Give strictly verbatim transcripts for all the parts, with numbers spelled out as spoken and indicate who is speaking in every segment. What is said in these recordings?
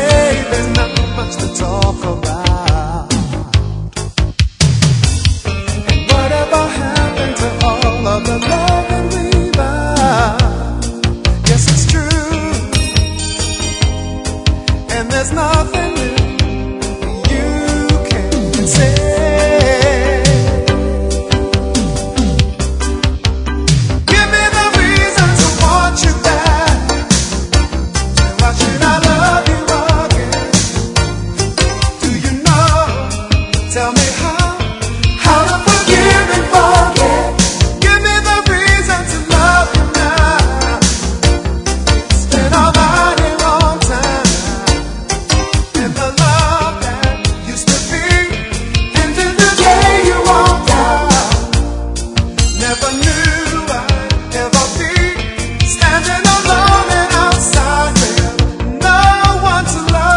Speaker 1: say there's not much to talk about. And whatever happened to all of the love that we vowed? Yes, it's true. And there's nothing you can say. Tell me how, how to forgive and forget. Give me the reason to love you now. It's been a mighty long time, and the love that used to be ended the day you walked out. Never knew I'd ever be standing alone and outside with no one to love.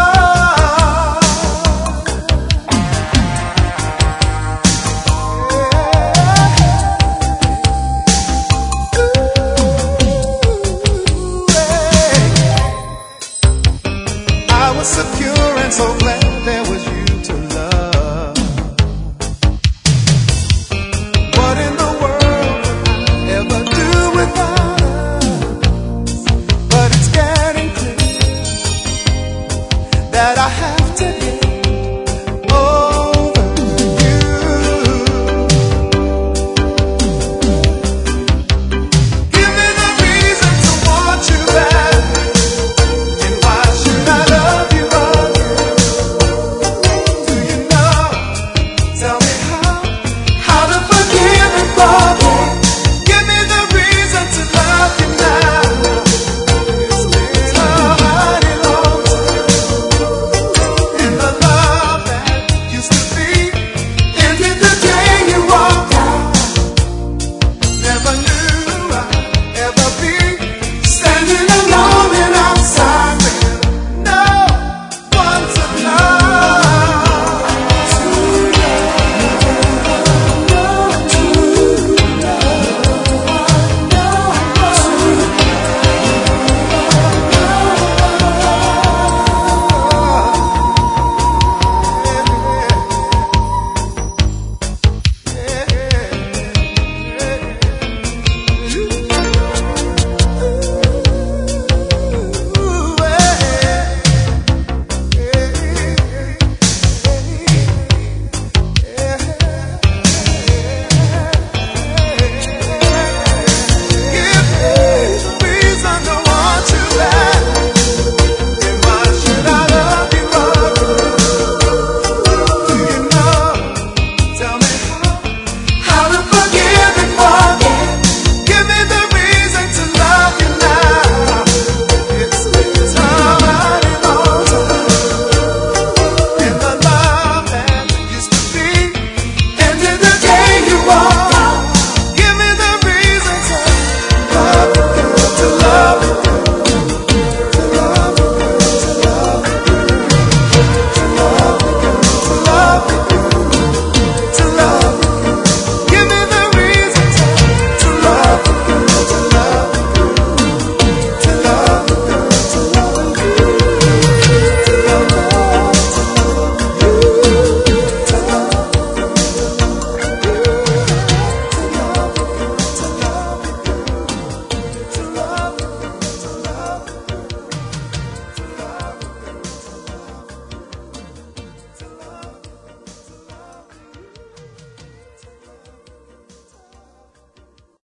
Speaker 1: I was secure and so glad there was you to love. What in the world would I ever do without us? But it's getting clear that I have to